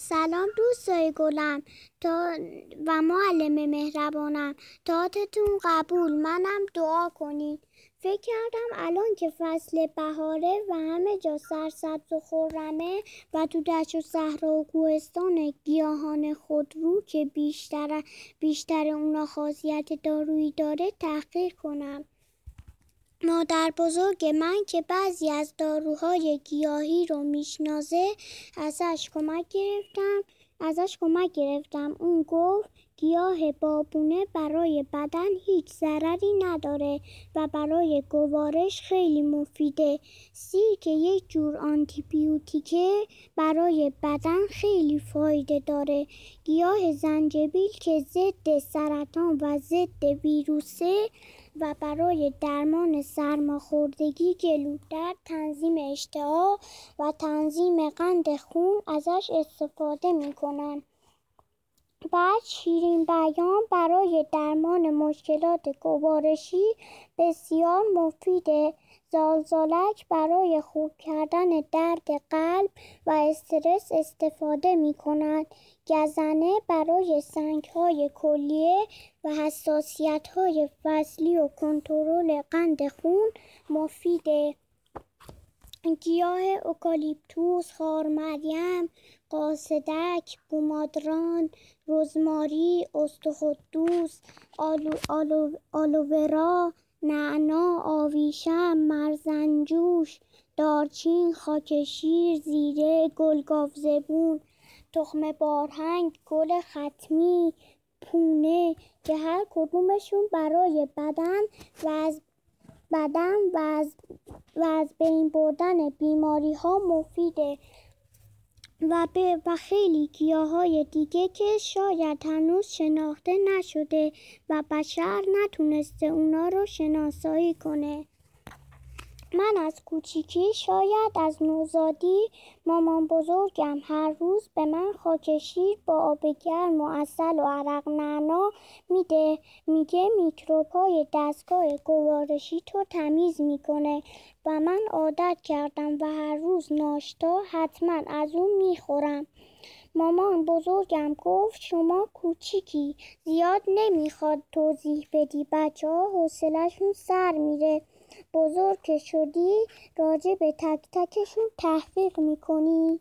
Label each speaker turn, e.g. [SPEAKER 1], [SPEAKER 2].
[SPEAKER 1] سلام دوستای گلم و معلم مهربانم. تاتتون قبول، منم دعا کنید. فکر کردم الان که فصل بهاره و همه جا سرسبز و خرمه و تو دشت و صحرا و کوهستان گیاهان خودرو که بیشتر اونا خاصیت دارویی داره تحقیق کنم. مادر بزرگ من که بعضی از داروهای گیاهی رو میشناسه ازش کمک گرفتم. اون گفت گیاه بابونه برای بدن هیچ ضرری نداره و برای گوارش خیلی مفیده. سیرک یک جور آنتیبیوتیکه، برای بدن خیلی فایده داره. گیاه زنجبیل که ضد سرطان و ضد ویروسه و برای درمان سرماخوردگی، گلودرد، تنظیم اشتها و تنظیم قند خون ازش استفاده میکنن. بعد شیرین بیان برای درمان مشکلات گوارشی بسیار مفیده. زالزالک برای خوب کردن درد قلب و استرس استفاده میکنند. گزنه برای سنگ‌های کلیه و حساسیت‌های فصلی و کنترل قند خون مفیده. گیاه اوکالیپتوس، خارمریم، قاصدک، بومادران، رزماری، استخوان‌دوست، آلوورا، نعنا، آویشم، مرزنجوش، دارچین، خاکشیر، زیره، گل گاوزبون، تخم بارهنگ، گل ختمی، پونه که هر کدومشون برای بدن و از بین بردن بیماری ها مفیده و خیلی گیاهای دیگه که شاید هنوز شناخته نشده و بشر نتونسته اونا رو شناسایی کنه. من از کوچیکی، شاید از نوزادی، مامان بزرگم هر روز به من خاکشیر با آب گرم و عسل و عرق نعنا میده. میگه میکروب‌های دستگاه گوارشی تو تمیز میکنه و من عادت کردم و هر روز ناشتا حتما از اون میخورم. مامان بزرگم گفت شما کوچیکی، زیاد نمیخواد توضیح بدی، بچه ها حوصله‌شون سر میره. بزرگ که شدی راجع به تک تکشون تحقیق میکنی.